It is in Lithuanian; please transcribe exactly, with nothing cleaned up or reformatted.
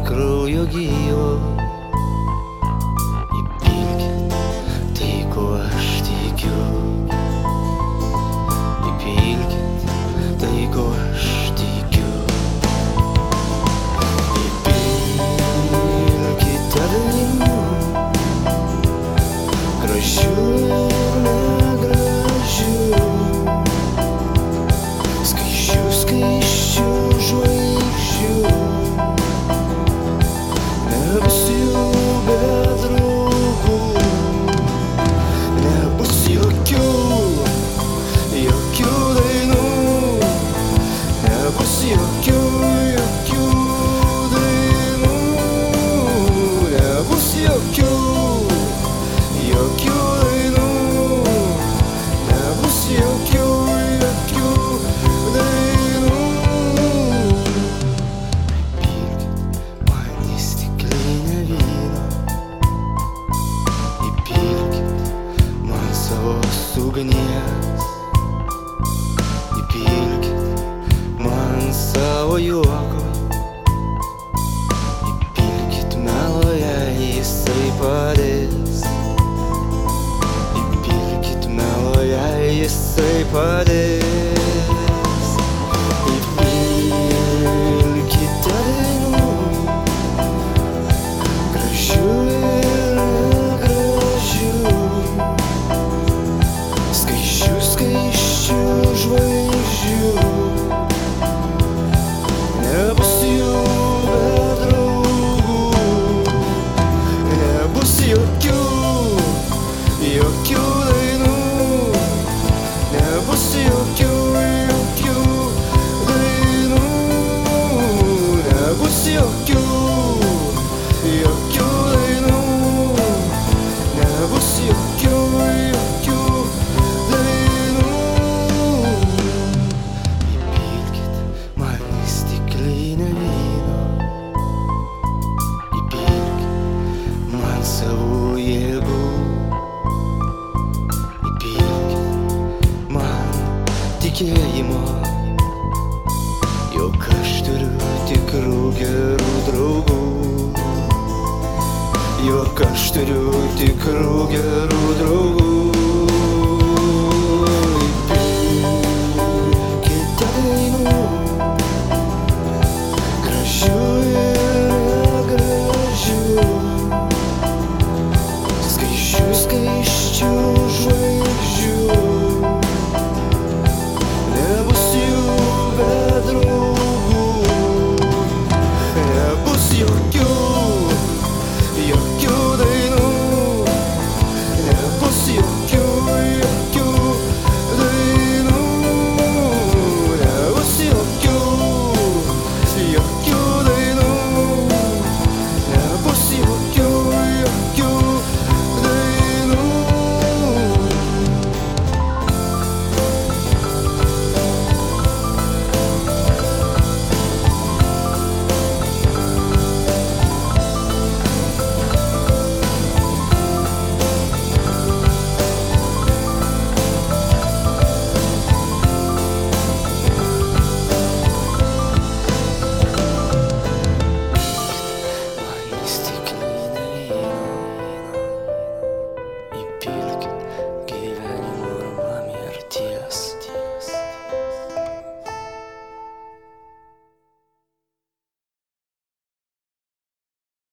kraujo gyvo. Įpilkit tai, ko aš tikiu. Įpilkit tai, ko aš tikiu. Įpilkite dainų, gražių ir negražių, skaisčių, skaisčių žvaigždžių. Nebus jų be draugų, nebus jokių, jokių dainų, nebus jokių, jokių dainų, nebus jokių, jokių dainų, nebus jokių, jokių dainų. Įpilkit man į stiklinę vyno, įpilkit man savos ugnies, įpilkit man savo juoko, įpilkit melo, jei jisai padės, įpilkit melo, jei jisai padės. Įpilkite dainų, gražių ir negražių, skaisčių, skaisčių žvaigždžių. Nebus jų be draugų, nebus jokių, jokių dainų, nebus jokių, jokių dainų, nebus jokių, jokių dainų, nebus jokių, jokių dainų. Įpilkit man į stiklinę vyno, įpilkit man savų jėgų, įpilkit man tikėjimo, jog aš turiu tikrų gerų draugų, jog aš turiu tikrų gerų draugų. Įpilkite dainų, gražių